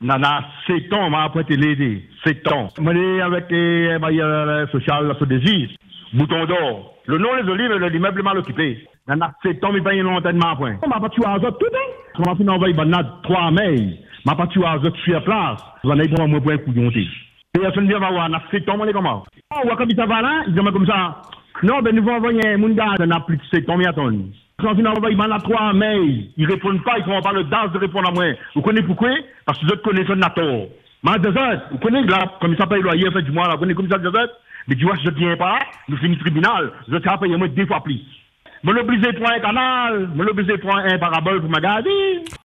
Nana, c'est ton, m'a apprêté l'aider. C'est ton. Moi, avec les bailleurs sociaux, la Sodégis, Bouton d'or. Le nom des olives, l'immeuble mal occupé. Nana, c'est ton, mais pas une montagne, m'a point. On m'a pas tué à Azot tout, hein. On m'a fait envoyer banade 3 mai. M'a pas tué à Azot sur place. On a eu pour moi pour un coup de monter. Personne vient voir, nana, c'est ton, on est comment? Oh, ouais, comme ça va là, ils disent comme ça. Non, ben, nous vont envoyer un monde, on a plus de 7 ans, mais attendez. Quand on envoie à 3 mai, ils ne répondent pas, ils ne font pas le DAS de répondre à moi. Vous connaissez pourquoi? Parce que vous connaissez un tort. Mais vous connaissez là, comme ça paye loyer, fait du mois, vous connaissez comme ça, mais tu vois, je ne viens pas, nous finissons tribunal, je tiens à payer moi 2 fois plus. Je l'oblige pour un canal, je l'oblige pour un parabole pour ma garder.